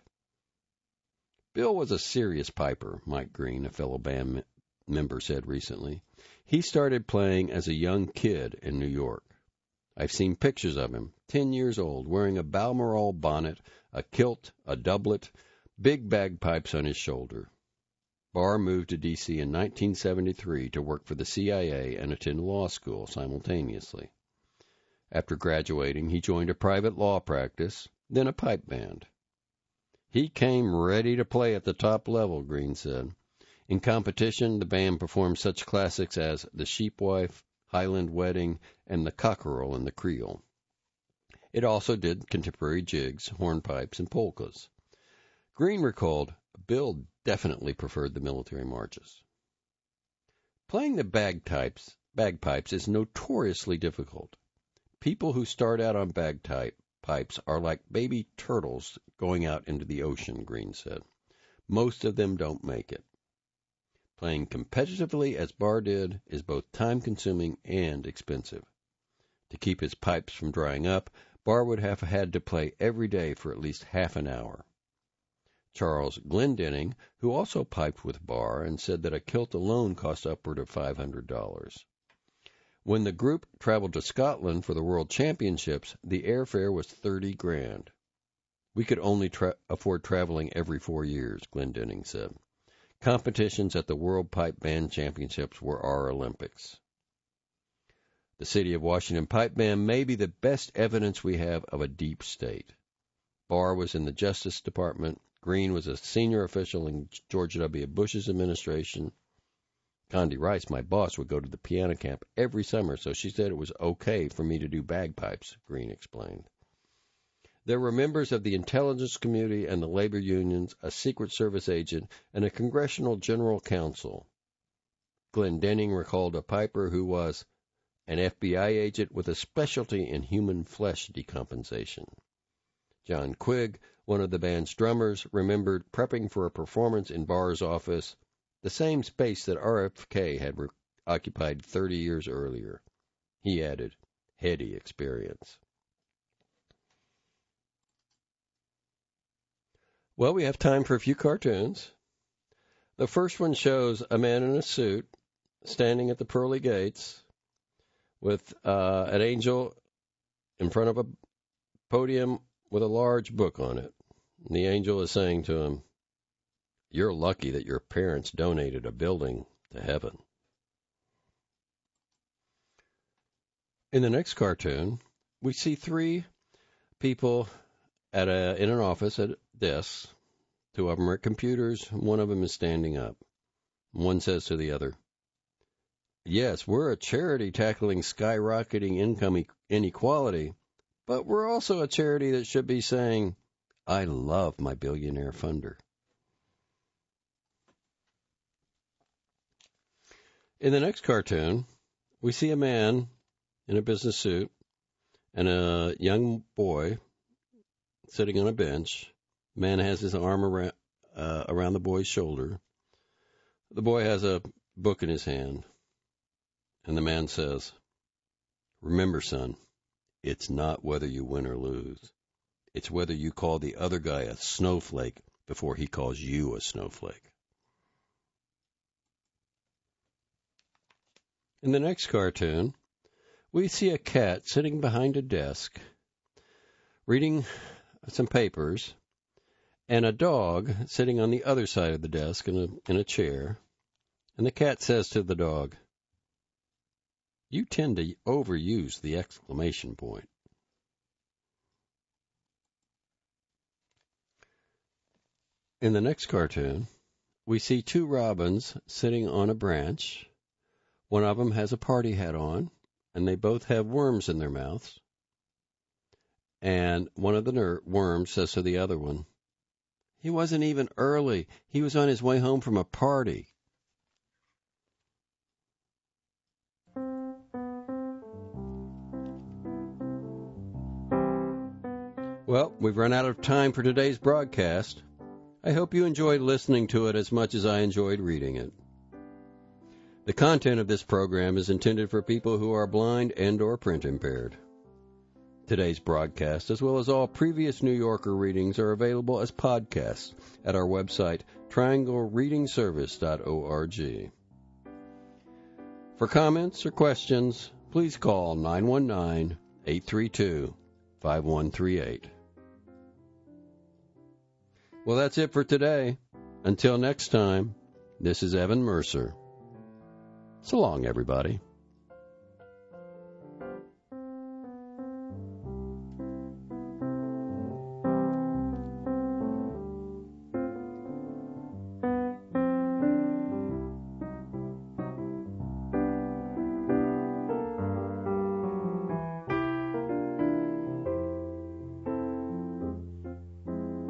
Bill was a serious piper, Mike Green, a fellow band member, said recently. He started playing as a young kid in New York. I've seen pictures of him, ten years old, wearing a Balmoral bonnet, a kilt, a doublet, big bagpipes on his shoulder. Barr moved to D C in nineteen seventy-three to work for the C I A and attend law school simultaneously. After graduating, he joined a private law practice, then a pipe band. He came ready to play at the top level, Green said. In competition, the band performed such classics as The Sheepwife, Highland Wedding, and The Cockerel and the Creole. It also did contemporary jigs, hornpipes, and polkas. Green recalled, Bill definitely preferred the military marches. Playing the bagpipes, bagpipes is notoriously difficult. People who start out on bagpipes are like baby turtles going out into the ocean, Green said. Most of them don't make it. Playing competitively, as Barr did, is both time-consuming and expensive. To keep his pipes from drying up, Barr would have had to play every day for at least half an hour. Charles Glendenning, who also piped with Barr, and said that a kilt alone cost upward of five hundred dollars. When the group traveled to Scotland for the World Championships, the airfare was thirty grand. We could only tra- afford traveling every four years, Glendenning said. Competitions at the World Pipe Band Championships were our Olympics. The City of Washington Pipe Band may be the best evidence we have of a deep state. Barr was in the Justice Department. Green was a senior official in George W. Bush's administration. Condi Rice, my boss, would go to the piano camp every summer, so she said it was okay for me to do bagpipes, Green explained. There were members of the intelligence community and the labor unions, a Secret Service agent, and a congressional general counsel. Glendenning recalled a piper who was an F B I agent with a specialty in human flesh decomposition. John Quigg, one of the band's drummers, remembered prepping for a performance in Barr's office, the same space that R F K had re- occupied thirty years earlier. He added, heady experience. Well, we have time for a few cartoons. The first one shows a man in a suit standing at the pearly gates with uh, an angel in front of a podium with a large book on it. And the angel is saying to him, "You're lucky that your parents donated a building to heaven." In the next cartoon, we see three people at a in an office at desks. Two of them are at computers. One of them is standing up. One says to the other, "Yes, we're a charity tackling skyrocketing income inequality, but we're also a charity that should be saying, 'I love my billionaire funder.'" In the next cartoon, we see a man in a business suit and a young boy sitting on a bench. The man has his arm around, uh, around the boy's shoulder. The boy has a book in his hand, and the man says, "Remember, son, it's not whether you win or lose. It's whether you call the other guy a snowflake before he calls you a snowflake." In the next cartoon, we see a cat sitting behind a desk, reading some papers, and a dog sitting on the other side of the desk in a, in a chair. And the cat says to the dog, "You tend to overuse the exclamation point." In the next cartoon, we see two robins sitting on a branch. One of them has a party hat on, and they both have worms in their mouths. And one of the ner- worms says to the other one, "He wasn't even early. He was on his way home from a party." Well, we've run out of time for today's broadcast. I hope you enjoyed listening to it as much as I enjoyed reading it. The content of this program is intended for people who are blind and or print impaired. Today's broadcast, as well as all previous New Yorker readings, are available as podcasts at our website, triangle reading service dot org. For comments or questions, please call nine one nine, eight three two, five one three eight. Well, that's it for today. Until next time, this is Evan Mercer. So long, everybody.